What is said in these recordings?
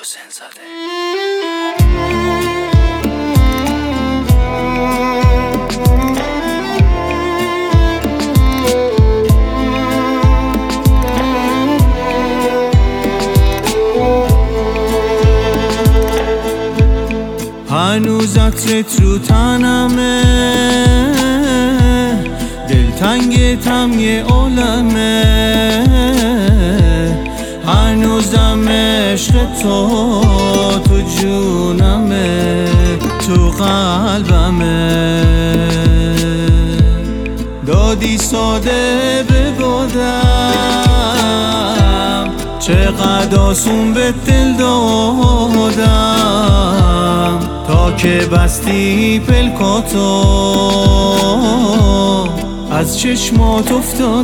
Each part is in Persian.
حسین زاده. هنوز عطرت رو تنمه، دلتنگتم یه عالمه، هنوزم عشق تو جونمه، تو قلبمه. دادی ساده ببادم، چقدر آسون به دل دادم، تا که بستی پلکاتو از چشمات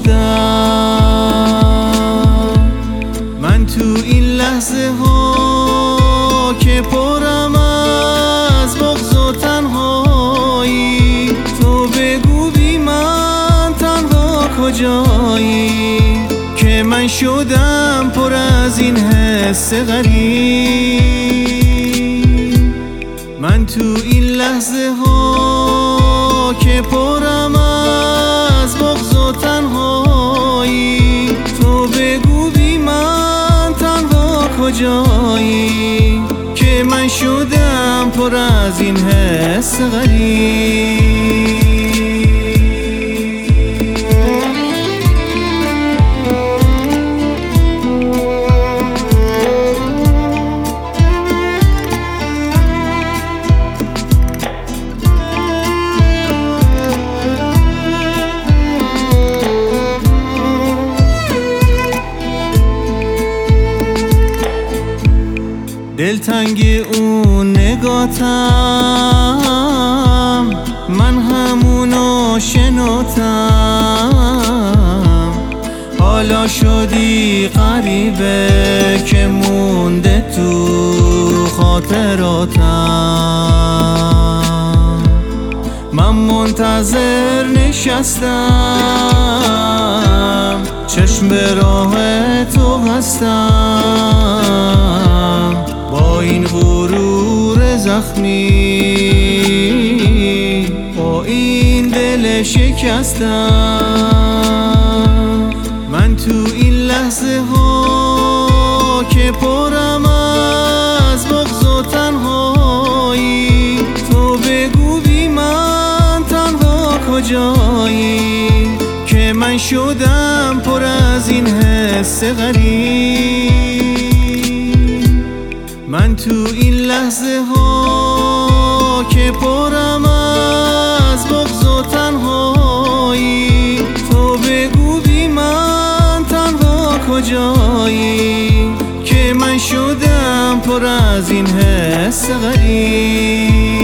افتادم. من تو این لحظه ها که پرم از بغض و تنهایی، تو بگو بی من تنها کجایی، که من شدم پر از این حس غریب. من تو این لحظه ها که پرم از بغض و تنهایی، تو بگو بی من تنها کجایی، که من شدم پر از این حس غریب. دلتنگ اون نگاتم، من همونو شناتم، حالا شدی غریبه که مونده تو خاطراتم. من منتظر نشستم، چشم به راه تو هستم، با این غرور زخمی، با این دل شکستم. من تو این لحظه ها که پرم از بغض و تنهایی، تو بگو بی من تنها کجایی، که من شدم پر از این حس غریب. من تو این لحظه ها که پرم از بغض و تنهایی، تو بگو بی من تنها کجایی، که من شدم پر از این حس غریب.